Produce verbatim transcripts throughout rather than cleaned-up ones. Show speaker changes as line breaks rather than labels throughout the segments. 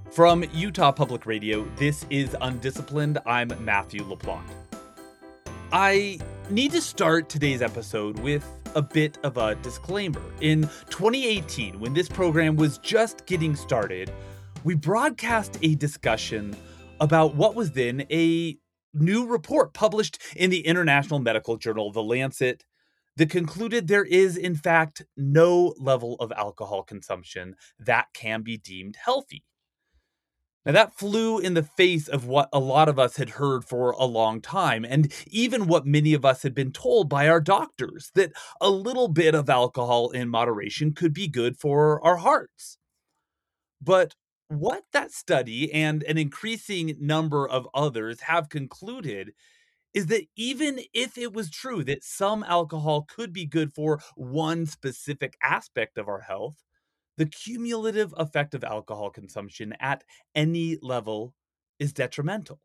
From Utah Public Radio, this is Undisciplined. I'm Matthew LaPlante. I need to start today's episode with a bit of a disclaimer. In twenty eighteen, when this program was just getting started, we broadcast a discussion about what was then a new report published in the international medical journal, The Lancet, that concluded there is, in fact, no level of alcohol consumption that can be deemed healthy. Now, that flew in the face of what a lot of us had heard for a long time, and even what many of us had been told by our doctors, that a little bit of alcohol in moderation could be good for our hearts. But what that study and an increasing number of others have concluded is that even if it was true that some alcohol could be good for one specific aspect of our health, the cumulative effect of alcohol consumption at any level is detrimental.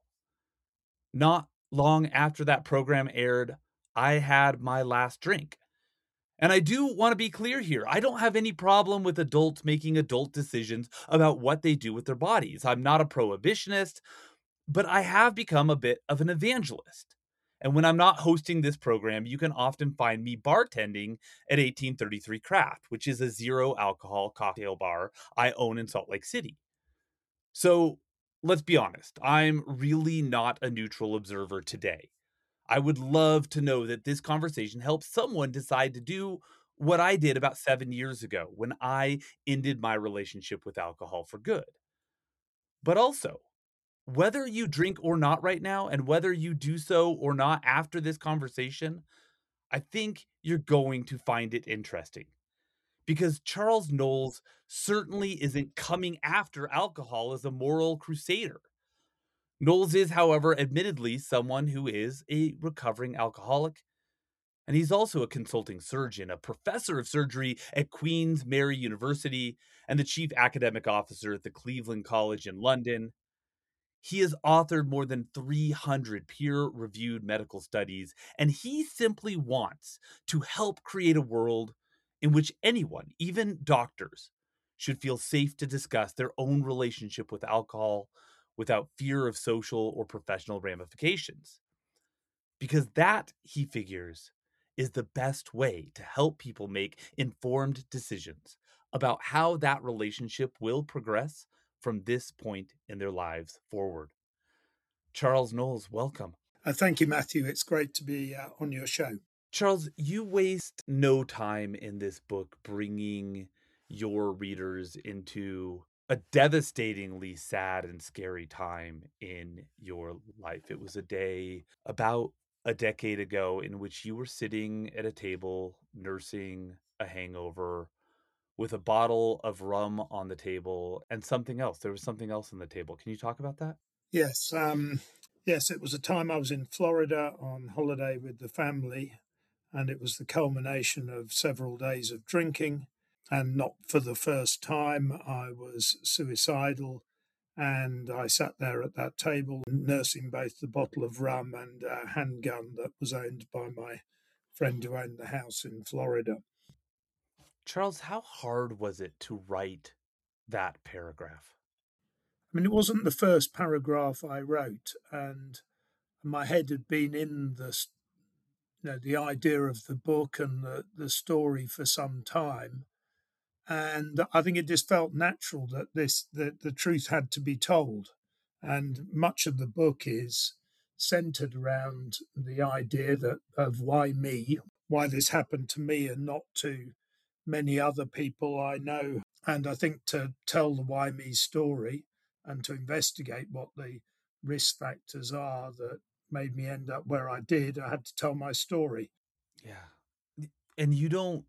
Not long after that program aired, I had my last drink. And I do want to be clear here. I don't have any problem with adults making adult decisions about what they do with their bodies. I'm not a prohibitionist, but I have become a bit of an evangelist. And when I'm not hosting this program, you can often find me bartending at eighteen thirty-three Craft, which is a zero alcohol cocktail bar I own in Salt Lake City. So let's be honest, I'm really not a neutral observer today. I would love to know that this conversation helps someone decide to do what I did about seven years ago when I ended my relationship with alcohol for good. But also, whether you drink or not right now, and whether you do so or not after this conversation, I think you're going to find it interesting. Because Charles Knowles certainly isn't coming after alcohol as a moral crusader. Knowles is, however, admittedly someone who is a recovering alcoholic, and he's also a consulting surgeon, a professor of surgery at Queen's Mary University, and the chief academic officer at the Cleveland College in London. He has authored more than three hundred peer-reviewed medical studies, and he simply wants to help create a world in which anyone, even doctors, should feel safe to discuss their own relationship with alcohol without fear of social or professional ramifications. Because that, he figures, is the best way to help people make informed decisions about how that relationship will progress from this point in their lives forward. Charles Knowles, welcome.
Uh, thank you, Matthew. It's great to be uh, on your show.
Charles, you waste no time in this book bringing your readers into a devastatingly sad and scary time in your life. It was a day about a decade ago in which you were sitting at a table nursing a hangover with a bottle of rum on the table and something else. There was something else on the table. Can you talk about that?
Yes, um, yes, it was a time I was in Florida on holiday with the family, and it was the culmination of several days of drinking. And not for the first time, I was suicidal. And I sat there at that table nursing both the bottle of rum and a handgun that was owned by my friend who owned the house in Florida.
Charles, how hard was it to write that paragraph?
I mean, it wasn't the first paragraph I wrote, and my head had been in the you know, the idea of the book and the, the story for some time. And I think it just felt natural that this that the truth had to be told. And much of the book is centered around the idea that of why me, why this happened to me and not to many other people I know. And I think to tell the why me story and to investigate what the risk factors are that made me end up where I did, I had to tell my story.
Yeah. And you don't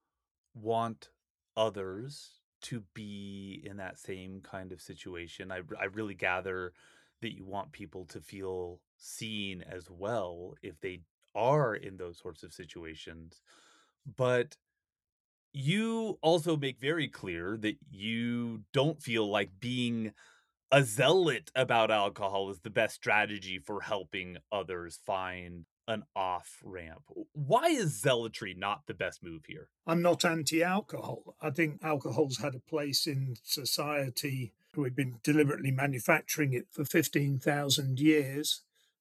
want others to be in that same kind of situation. I, I really gather that you want people to feel seen as well if they are in those sorts of situations. But you also make very clear that you don't feel like being a zealot about alcohol is the best strategy for helping others find an off ramp. Why is zealotry not the best move here?
I'm not anti alcohol. I think alcohol's had a place in society We've been deliberately manufacturing it for fifteen thousand years,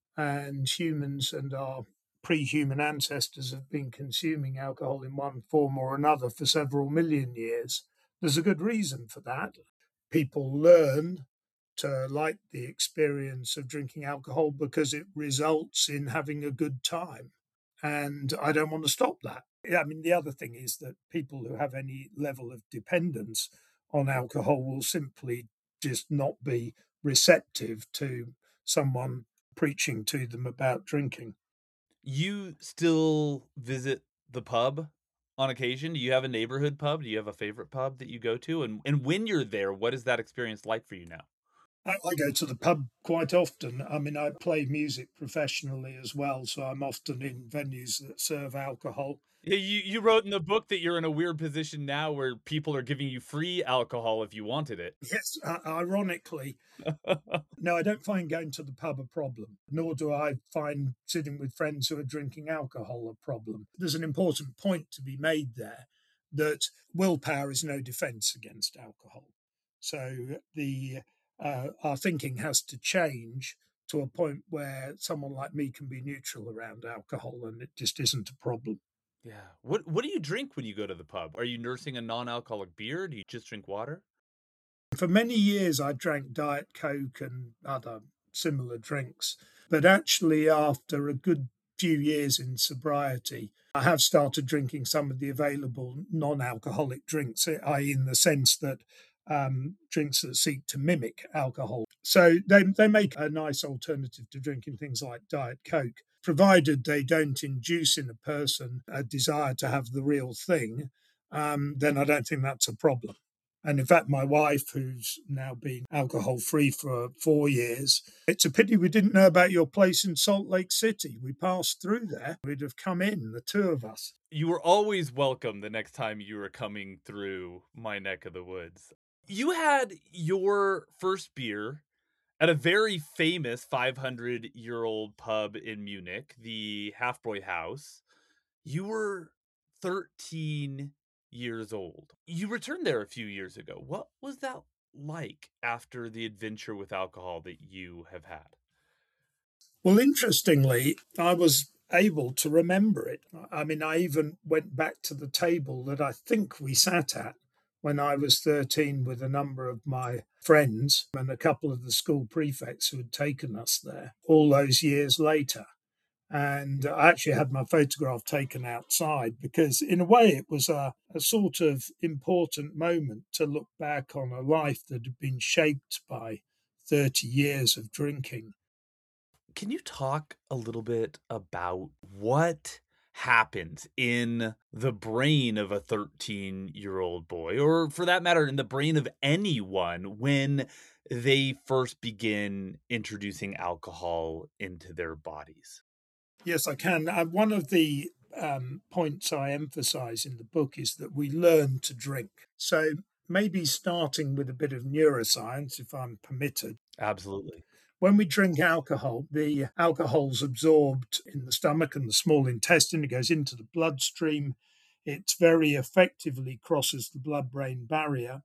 and humans and our pre-human ancestors have been consuming alcohol in one form or another for several million years. There's a good reason for that. People learn to like the experience of drinking alcohol because it results in having a good time. And I don't want to stop that. I mean, the other thing is that people who have any level of dependence on alcohol will simply just not be receptive to someone preaching to them about drinking.
You still visit the pub on occasion? Do you have a neighborhood pub? Do you have a favorite pub that you go to? And and when you're there, what is that experience like for you now?
I, I go to the pub quite often. I mean, I play music professionally as well, so I'm often in venues that serve alcohol.
Yeah, you you wrote in the book that you're in a weird position now where people are giving you free alcohol if you wanted it.
Yes, uh, ironically, no, I don't find going to the pub a problem, nor do I find sitting with friends who are drinking alcohol a problem. There's an important point to be made there that willpower is no defense against alcohol. So the uh, our thinking has to change to a point where someone like me can be neutral around alcohol and it just isn't a problem.
Yeah. What what do you drink when you go to the pub? Are you nursing a non-alcoholic beer? Do you just drink water?
For many years, I drank Diet Coke and other similar drinks. But actually, after a good few years in sobriety, I have started drinking some of the available non alcoholic drinks, that is, in the sense that um, drinks that seek to mimic alcohol. So they, they make a nice alternative to drinking things like Diet Coke, provided they don't induce in a person a desire to have the real thing. Um, then I don't think that's a problem. And in fact, my wife, who's now been alcohol free for four years, it's a pity we didn't know about your place in Salt Lake City. We passed through there. We'd have come in, the two of us.
You were always welcome the next time you were coming through my neck of the woods. You had your first beer at a very famous five hundred year old pub in Munich, the Hafbräu House. You were thirteen years old. You returned there a few years ago. What was that like after the adventure with alcohol that you have had?
Well, interestingly, I was able to remember it. I mean, I even went back to the table that I think we sat at when I was thirteen with a number of my friends and a couple of the school prefects who had taken us there all those years later. And I actually had my photograph taken outside because, in a way, it was a, a sort of important moment to look back on a life that had been shaped by thirty years of drinking.
Can you talk a little bit about what happens in the brain of a thirteen year old boy, or for that matter, in the brain of anyone when they first begin introducing alcohol into their bodies?
Yes, I can. Uh, one of the um, points I emphasize in the book is that we learn to drink. So maybe starting with a bit of neuroscience, if I'm permitted.
Absolutely.
When we drink alcohol, the alcohol's absorbed in the stomach and the small intestine. It goes into the bloodstream. It very effectively crosses the blood brain barrier.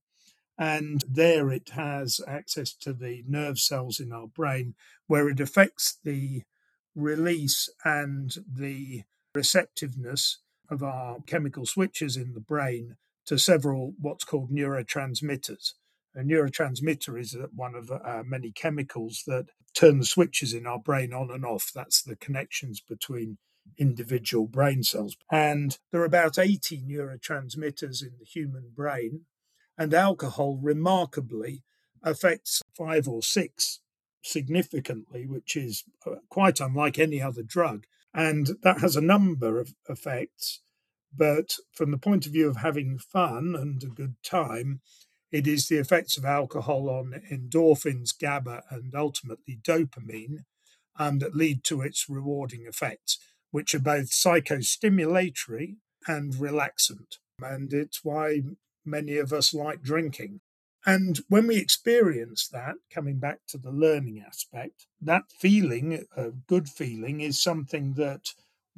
And there it has access to the nerve cells in our brain, where it affects the release and the receptiveness of our chemical switches in the brain to several what's called neurotransmitters. A neurotransmitter is one of uh, many chemicals that turn the switches in our brain on and off. That's the connections between individual brain cells. And there are about eighty neurotransmitters in the human brain, and alcohol remarkably affects five or six significantly, which is quite unlike any other drug. And that has a number of effects. But from the point of view of having fun and a good time, it is the effects of alcohol on endorphins, GABA, and ultimately dopamine um, that lead to its rewarding effects, which are both psychostimulatory and relaxant. And it's why many of us like drinking. And when we experience that, coming back to the learning aspect, that feeling, a good feeling, is something that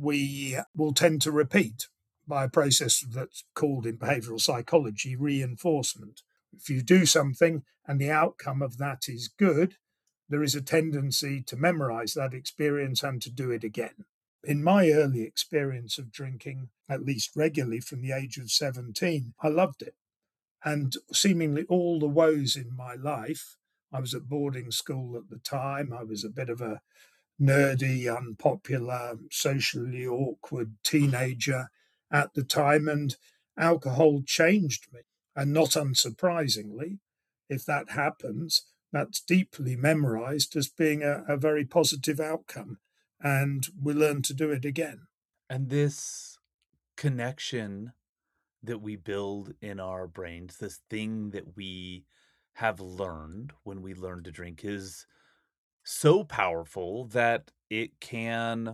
we will tend to repeat by a process that's called in behavioral psychology reinforcement. If you do something and the outcome of that is good, there is a tendency to memorize that experience and to do it again. In my early experience of drinking, at least regularly from the age of seventeen, I loved it. And seemingly all the woes in my life, I was at boarding school at the time, I was a bit of a nerdy, unpopular, socially awkward teenager at the time, and alcohol changed me. And not unsurprisingly, if that happens, that's deeply memorized as being a, a very positive outcome. And we learn to do it again.
And this connection that we build in our brains, this thing that we have learned when we learn to drink, is so powerful that it can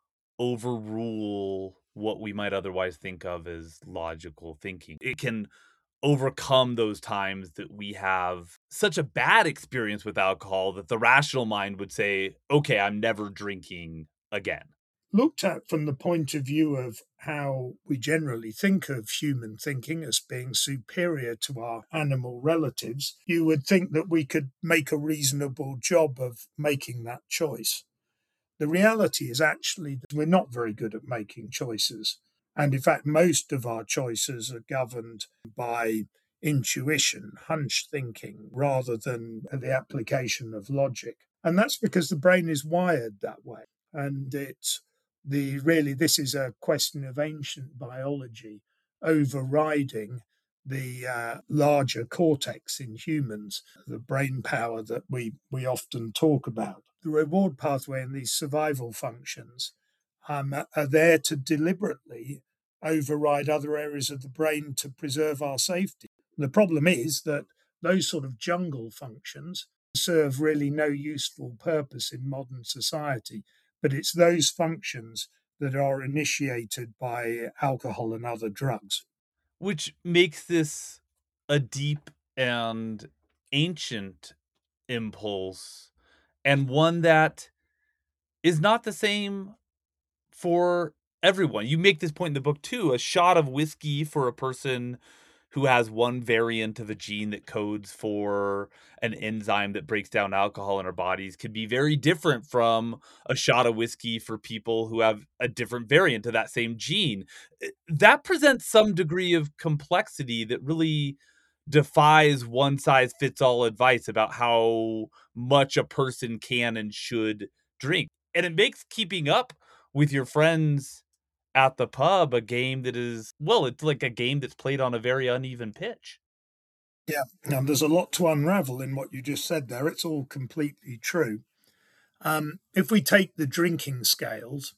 overrule what we might otherwise think of as logical thinking. It can overcome those times that we have such a bad experience with alcohol that the rational mind would say, okay, I'm never drinking again.
Looked at from the point of view of how we generally think of human thinking as being superior to our animal relatives, you would think that we could make a reasonable job of making that choice. The reality is actually that we're not very good at making choices. And in fact, most of our choices are governed by intuition, hunch thinking, rather than the application of logic. And that's because the brain is wired that way. And it's the really, this is a question of ancient biology overriding the uh, larger cortex in humans, the brain power that we, we often talk about. The reward pathway and these survival functions um, are there to deliberately override other areas of the brain to preserve our safety. The problem is that those sort of jungle functions serve really no useful purpose in modern society, but it's those functions that are initiated by alcohol and other drugs.
Which makes this a deep and ancient impulse, and one that is not the same for everyone. You make this point in the book too. A shot of whiskey for a person who has one variant of a gene that codes for an enzyme that breaks down alcohol in our bodies could be very different from a shot of whiskey for people who have a different variant of that same gene. Eh, That presents some degree of complexity that really defies one size fits all advice about how much a person can and should drink. And it makes keeping up with your friends at the pub a game that is, well, it's like a game that's played on a very uneven pitch.
Yeah, and there's a lot to unravel in what you just said there. It's all completely true. Um, if we take the drinking scales,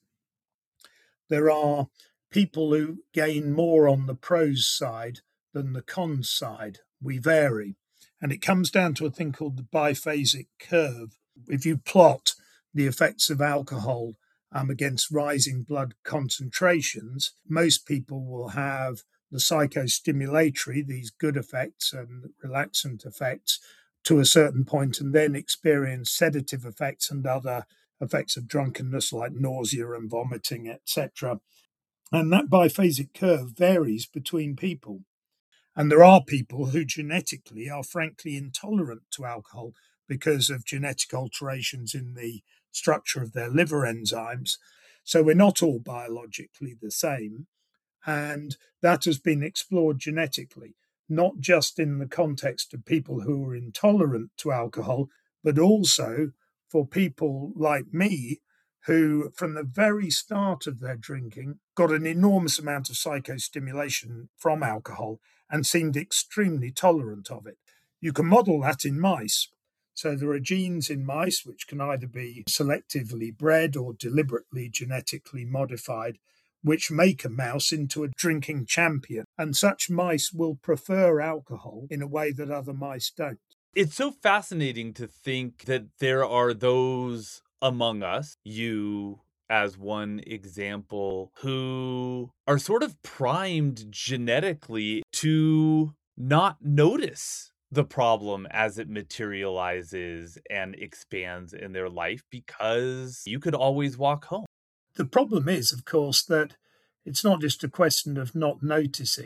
there are people who gain more on the pros side than the cons side. We vary. And it comes down to a thing called the biphasic curve. If you plot the effects of alcohol um, against rising blood concentrations, most people will have the psychostimulatory, these good effects and relaxant effects, to a certain point, and then experience sedative effects and other effects of drunkenness like nausea and vomiting, et cetera. And that biphasic curve varies between people. And there are people who genetically are frankly intolerant to alcohol because of genetic alterations in the structure of their liver enzymes. So we're not all biologically the same. And that has been explored genetically, not just in the context of people who are intolerant to alcohol, but also for people like me who, from the very start of their drinking, got an enormous amount of psychostimulation from alcohol and seemed extremely tolerant of it. You can model that in mice. So there are genes in mice which can either be selectively bred or deliberately genetically modified, which make a mouse into a drinking champion. And such mice will prefer alcohol in a way that other mice don't.
It's so fascinating to think that there are those among us, you as one example, who are sort of primed genetically to not notice the problem as it materializes and expands in their life because you could always walk home.
The problem is, of course, that it's not just a question of not noticing,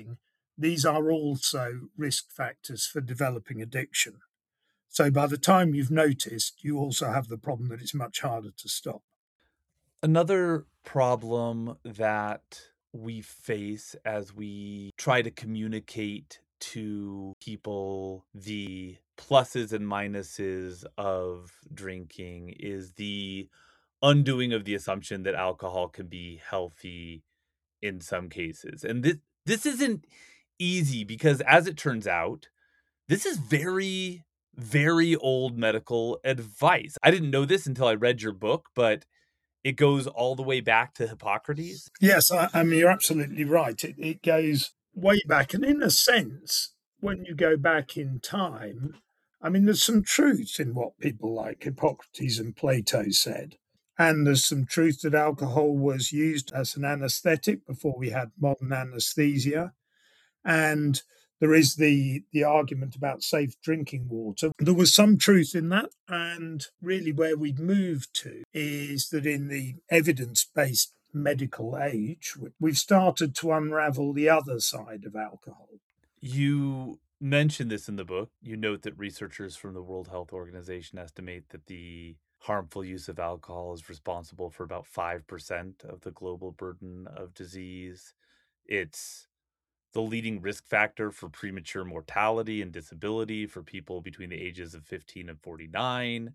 these are also risk factors for developing addiction. So by the time you've noticed, you also have the problem that it's much harder to stop.
Another problem that we face as we try to communicate to people the pluses and minuses of drinking is the undoing of the assumption that alcohol can be healthy in some cases. And this this isn't easy because as it turns out, this is very very old medical advice. I didn't know this until I read your book, but it goes all the way back to Hippocrates.
Yes, I, I mean, you're absolutely right. It, it goes way back. And in a sense, when you go back in time, I mean, there's some truth in what people like Hippocrates and Plato said. And there's some truth that alcohol was used as an anesthetic before we had modern anesthesia. And there is the the argument about safe drinking water. There was some truth in that, and really where we've moved to is that in the evidence-based medical age, we've started to unravel the other side of alcohol.
You mention this in the book. You note that researchers from the World Health Organization estimate that the harmful use of alcohol is responsible for about five percent of the global burden of disease. It's the leading risk factor for premature mortality and disability for people between the ages of fifteen and forty-nine.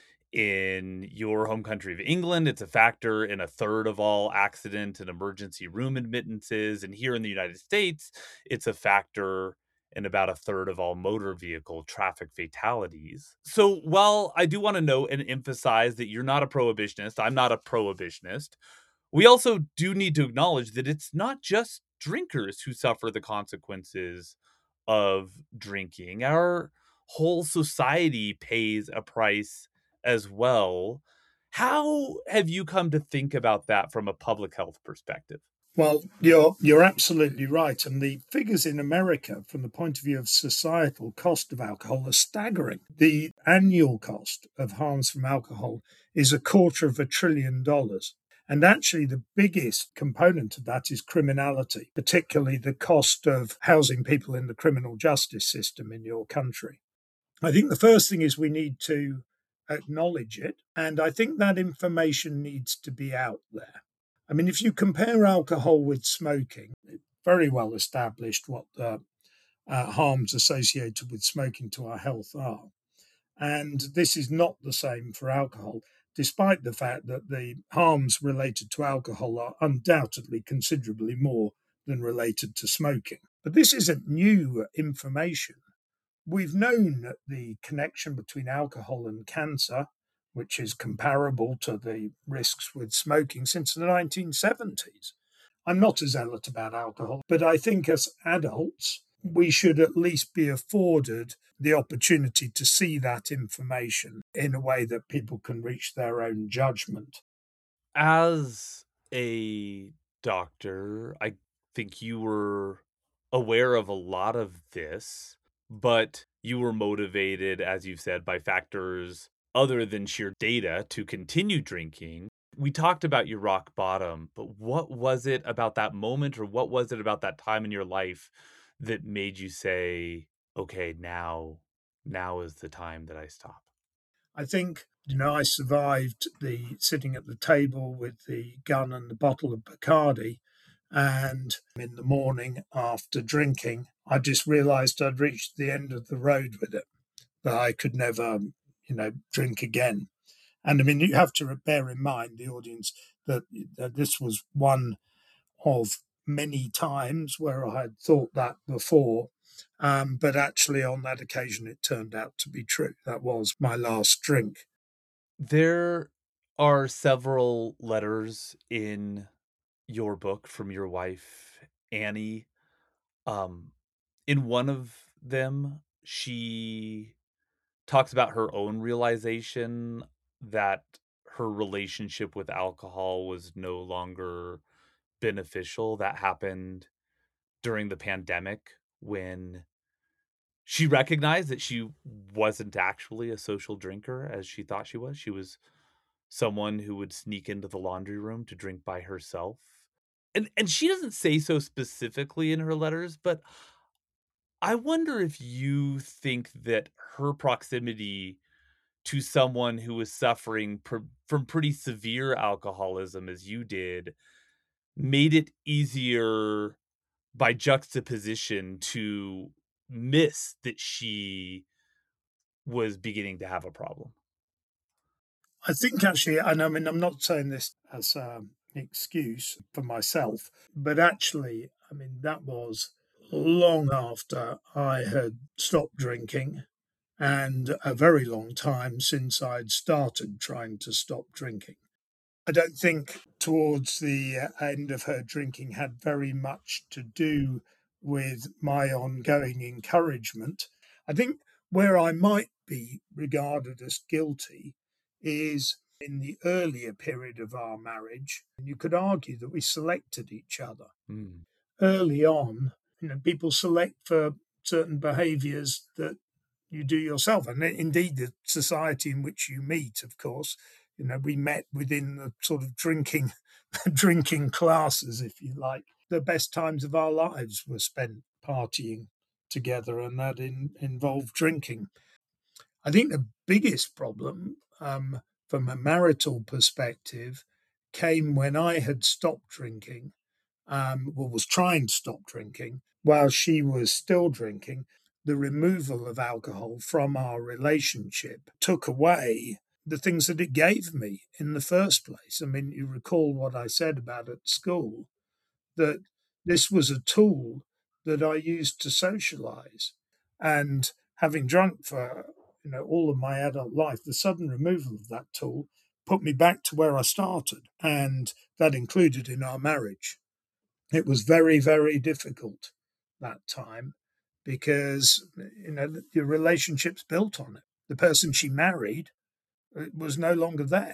In your home country of England, it's a factor in a third of all accident and emergency room admittances. And here in the United States, it's a factor in about a third of all motor vehicle traffic fatalities. So while I do want to note and emphasize that you're not a prohibitionist, I'm not a prohibitionist, we also do need to acknowledge that it's not just drinkers who suffer the consequences of drinking. Our whole society pays a price as well. How have you come to think about that from a public health perspective?
Well, you're you're absolutely right. And the figures in America, from the point of view of societal cost of alcohol, are staggering. The annual cost of harms from alcohol is a quarter of a trillion dollars. And actually, the biggest component of that is criminality, particularly the cost of housing people in the criminal justice system in your country. I think the first thing is we need to acknowledge it. And I think that information needs to be out there. I mean, if you compare alcohol with smoking, it's very well established what the uh, harms associated with smoking to our health are. And this is not the same for alcohol, despite the fact that the harms related to alcohol are undoubtedly considerably more than related to smoking. But this isn't new information. We've known the connection between alcohol and cancer, which is comparable to the risks with smoking, since the nineteen seventies. I'm not a zealot about alcohol, but I think as adults, we should at least be afforded the opportunity to see that information in a way that people can reach their own judgment.
As a doctor, I think you were aware of a lot of this, but you were motivated, as you've said, by factors other than sheer data to continue drinking. We talked about your rock bottom, but what was it about that moment, or what was it about that time in your life that made you say, okay, now, now is the time that I stop?
I think, you know, I survived the sitting at the table with the gun and the bottle of Bacardi. And in the morning after drinking, I just realized I'd reached the end of the road with it, that I could never, you know, drink again. And I mean, you have to bear in mind, the audience, that, that this was one of many times where I had thought that before. Um, but actually, on that occasion, it turned out to be true. That was my last drink.
There are several letters in your book from your wife, Annie. Um, in one of them, she talks about her own realization that her relationship with alcohol was no longer beneficial. That happened during the pandemic when she recognized that she wasn't actually a social drinker as she thought she was. She was someone who would sneak into the laundry room to drink by herself. And and she doesn't say so specifically in her letters, but I wonder if you think that her proximity to someone who was suffering pr from pretty severe alcoholism as you did, made it easier by juxtaposition to miss that she was beginning to have a problem.
I think actually, and I mean, I'm not saying this as um, an excuse for myself, but actually, I mean, that was long after I had stopped drinking and a very long time since I'd started trying to stop drinking. I don't think towards the uh, end of her drinking had very much to do with my ongoing encouragement. I think where I might be regarded as guilty is in the earlier period of our marriage. You could argue that we selected each other.
Mm.
Early on, you know, people select for certain behaviors that you do yourself. And indeed, the society in which you meet, of course, you know, we met within the sort of drinking, drinking classes, if you like. The best times of our lives were spent partying together, and that in, involved drinking. I think the biggest problem um, from a marital perspective came when I had stopped drinking, um, or was trying to stop drinking, while she was still drinking. The removal of alcohol from our relationship took away the things that it gave me in the first place. I mean, you recall what I said about at school, that this was a tool that I used to socialize. And having drunk for you know all of my adult life, the sudden removal of that tool put me back to where I started, and that included in our marriage. It was very, very difficult that time because you know your relationship's built on it. The person she married uh, was no longer there.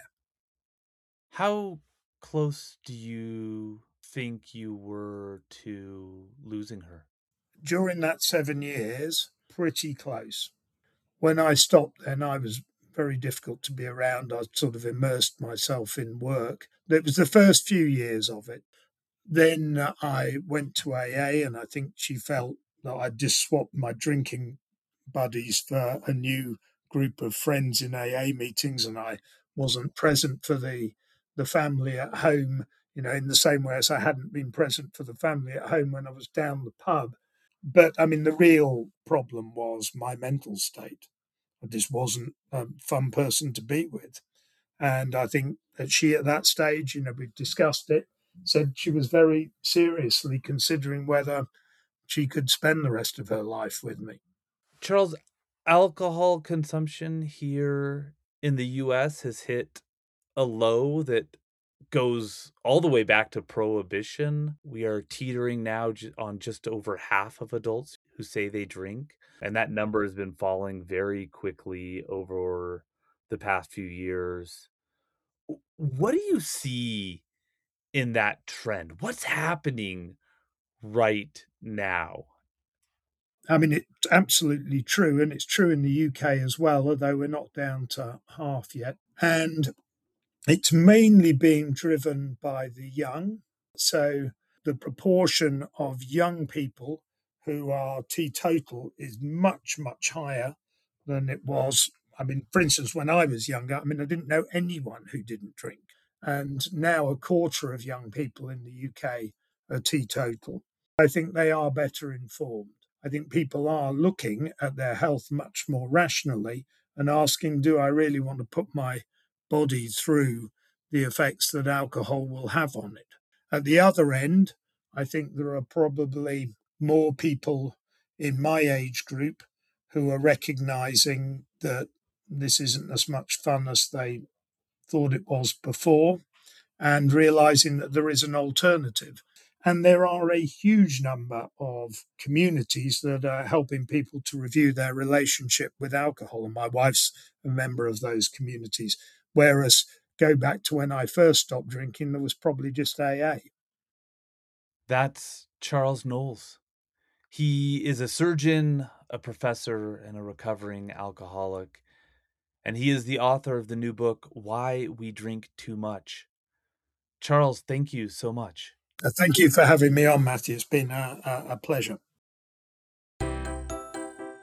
How close do you think you were to losing her?
During that seven years, pretty close. When I stopped, then I was very difficult to be around. I sort of immersed myself in work. It was the first few years of it. Then uh, I went to A A, and I think she felt that I'd just swapped my drinking buddies for a new group of friends in A A meetings, and I wasn't present for the the family at home, you know, in the same way as I hadn't been present for the family at home when I was down the pub. But I mean, the real problem was my mental state. I just wasn't a fun person to be with. And I think that she, at that stage, you know, we discussed it, said she was very seriously considering whether she could spend the rest of her life with me.
Charles, alcohol consumption here in the U S has hit a low that goes all the way back to prohibition. We are teetering now ju- on just over half of adults who say they drink, and that number has been falling very quickly over the past few years. W- What do you see in that trend? What's happening right now?
I mean, it's absolutely true, and it's true in the U K as well, although we're not down to half yet. And it's mainly being driven by the young. So the proportion of young people who are teetotal is much, much higher than it was. I mean, for instance, when I was younger, I mean, I didn't know anyone who didn't drink. And now a quarter of young people in the U K are teetotal. I think they are better informed. I think people are looking at their health much more rationally and asking, do I really want to put my body through the effects that alcohol will have on it? At the other end, I think there are probably more people in my age group who are recognizing that this isn't as much fun as they thought it was before, and realizing that there is an alternative. And there are a huge number of communities that are helping people to review their relationship with alcohol. And my wife's a member of those communities. Whereas, go back to when I first stopped drinking, there was probably just A A.
That's Charles Knowles. He is a surgeon, a professor, and a recovering alcoholic. And he is the author of the new book, Why We Drink Too Much. Charles, thank you so much.
Uh, Thank you for having me on, Matthew. It's been a, a, a pleasure.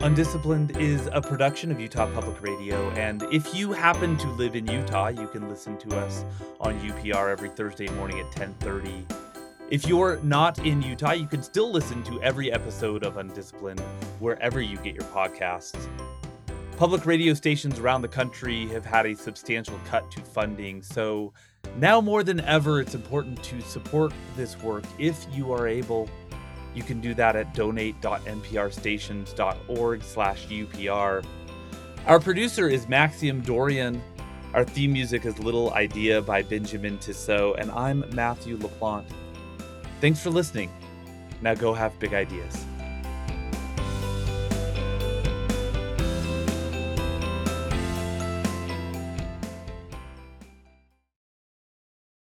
Undisciplined is a production of Utah Public Radio, and if you happen to live in Utah, you can listen to us on U P R every Thursday morning at ten thirty. If you're not in Utah, you can still listen to every episode of Undisciplined wherever you get your podcasts. Public radio stations around the country have had a substantial cut to funding, so now more than ever, it's important to support this work if you are able. You can do that at donate.nprstations.org slash UPR. Our producer is Maxime Dorian. Our theme music is Little Idea by Benjamin Tissot, and I'm Matthew LaPlante. Thanks for listening. Now go have big ideas.